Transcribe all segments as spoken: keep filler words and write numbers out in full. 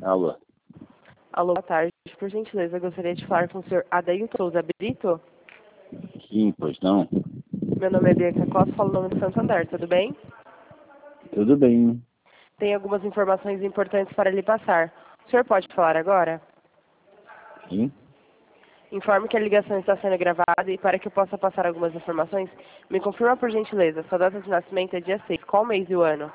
Alô? Alô, boa tarde. Por gentileza, eu gostaria de falar com o senhor Adailton Souza Brito. Sim, pois não. Meu nome é Bianca Costa, falo o nome do Santander, tudo bem? Tudo bem. Tem algumas informações importantes para lhe passar. O senhor pode falar agora? Sim. Informe que a ligação está sendo gravada e para que eu possa passar algumas informações, me confirma por gentileza, sua data de nascimento é dia seis. Qual mês e o ano?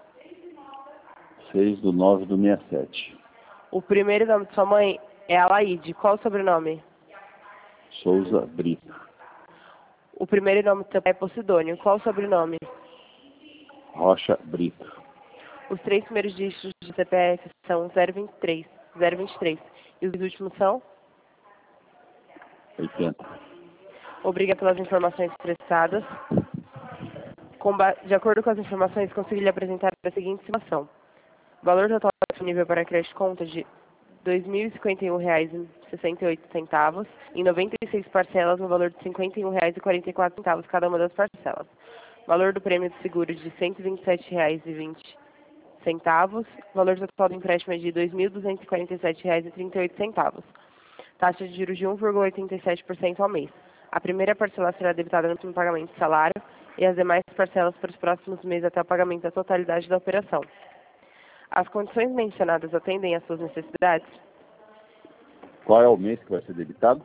seis do nove do sessenta e sete. O primeiro nome de sua mãe é Alaide. Qual o sobrenome? Souza Brito. O primeiro nome do seu pai é Posidônio. Qual o sobrenome? Rocha Brito. Os três primeiros dígitos de C P F são zero vinte e três, zero vinte e três. E os últimos são? oitenta. Obrigada pelas informações prestadas. Com ba- De acordo com as informações, consegui lhe apresentar a seguinte situação. O valor total disponível para crédito conta de dois mil e cinquenta e um reais e sessenta e oito centavos em noventa e seis parcelas no valor de cinquenta e um reais e quarenta e quatro centavos cada uma das parcelas. Valor do prêmio de seguro de cento e vinte e sete reais e vinte centavos. Valor total do empréstimo é de dois mil duzentos e quarenta e sete reais e trinta e oito centavos. Taxa de juros de um vírgula oitenta e sete por cento ao mês. A primeira parcela será debitada no último pagamento de salário e as demais parcelas para os próximos meses até o pagamento da totalidade da operação. As condições mencionadas atendem às suas necessidades? Qual é o mês que vai ser debitado?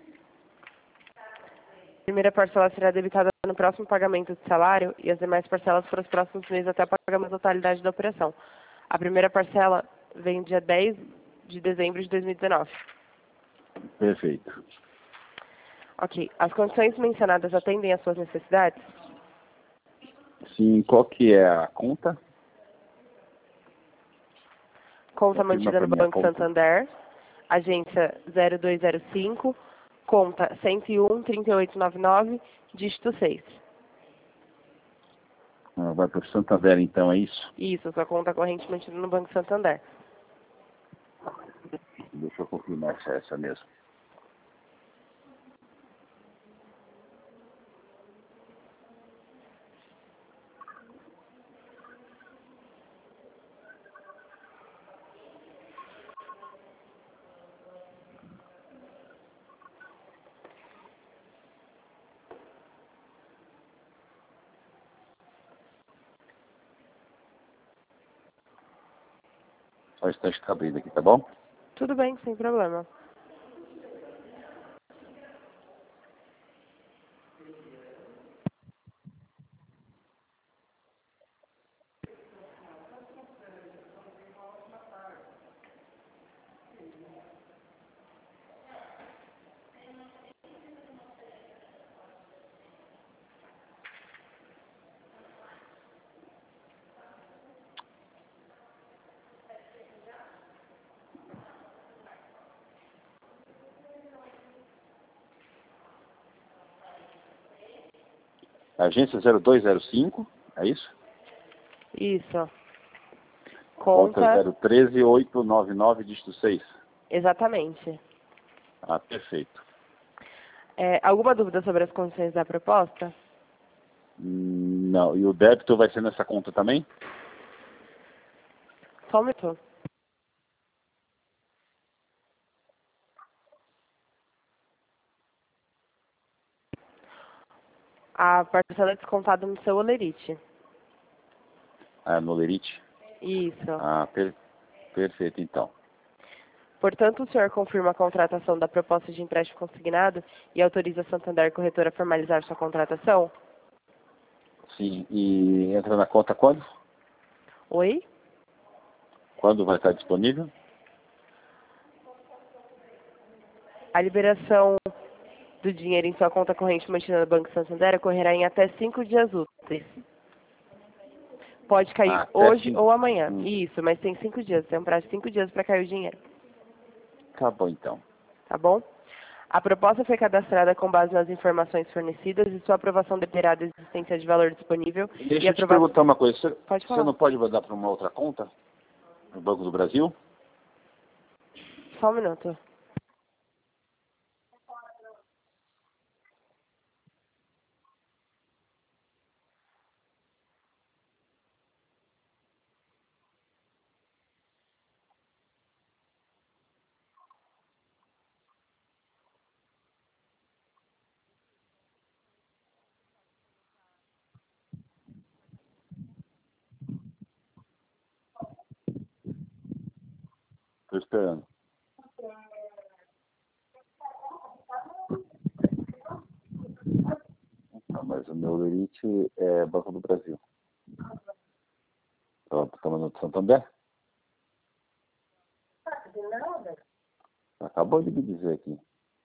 A primeira parcela será debitada no próximo pagamento de salário e as demais parcelas para os próximos meses até o pagamento da totalidade da operação. A primeira parcela vem dia dez de dezembro de dois mil e dezenove. Perfeito. Ok. As condições mencionadas atendem às suas necessidades? Sim, qual que é a conta? Conta Confirma mantida para no minha Banco conta. Santander, agência zero dois zero cinco, conta cento e um, trinta e oito noventa e nove, dígito seis. Ah, vai para o Santander então, é isso? Isso, sua conta corrente mantida no Banco Santander. Deixa eu confirmar se é essa mesmo. Só está escabeiro aqui, tá bom? Tudo bem, sem problema. Agência zero dois zero cinco, é isso? Isso. Conta Conta, zero um três oito nove nove, dígito seis. exatamente. Ah, perfeito. É, alguma dúvida sobre as condições da proposta? Hum, Não, e o débito vai ser nessa conta também? Só um minuto. A parcela é descontada no seu Olerite. Ah, no Lerite? Isso. Ah, per perfeito então. Portanto, o senhor confirma a contratação da proposta de empréstimo consignado e autoriza a Santander Corretora a formalizar sua contratação? Sim, e entra na conta quando? Oi? Quando vai estar disponível? A liberação do dinheiro em sua conta corrente mantida no Banco Santander ocorrerá em até cinco dias úteis. Pode cair Ah, até hoje sim. ou amanhã. Hum, Isso, mas tem cinco dias. Tem um prazo de cinco dias para cair o dinheiro. tá bom então. Tá bom? A proposta foi cadastrada com base nas informações fornecidas e sua aprovação dependerá da existência de valor disponível e Deixa eu te aprovação... perguntar uma coisa. Você, Pode você falar. não pode mandar para uma outra conta? No Banco do Brasil? Só um minuto. Tô esperando. Não, mas o meu lerite é Banco do Brasil. Tá tomando do Santander? Acabou de me dizer aqui.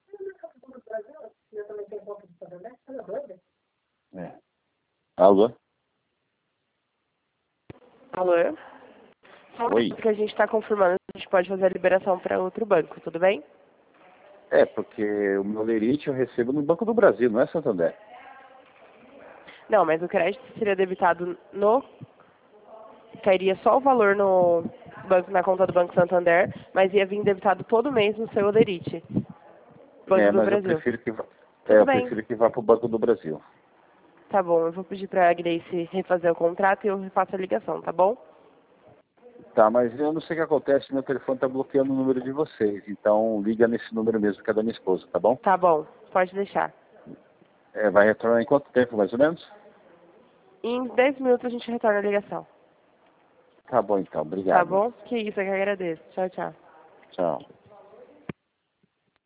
É. Alô? Alô? Só um Oi. minuto que a gente está confirmando se a gente pode fazer a liberação para outro banco, tudo bem? É, porque o meu lerite eu recebo no Banco do Brasil, não é Santander. Não, mas o crédito seria debitado no... Cairia só o valor no banco, na conta do Banco Santander, mas ia vir debitado todo mês no seu Olerite, Banco É, do mas eu Brasil. prefiro que vá. É, Tudo eu bem, prefiro que vá pro Banco do Brasil. tá bom. Eu vou pedir para a Grace refazer o contrato e eu refaço a ligação, tá bom? Tá, mas eu não sei o que acontece, meu telefone tá bloqueando o número de vocês. Então liga nesse número mesmo que é da minha esposa, tá bom? Tá bom, pode deixar. É, vai retornar em quanto tempo, mais ou menos? Em dez minutos a gente retorna a ligação. Tá bom então, Tá obrigado. bom? Que isso, eu que agradeço. Tchau, tchau. Tchau.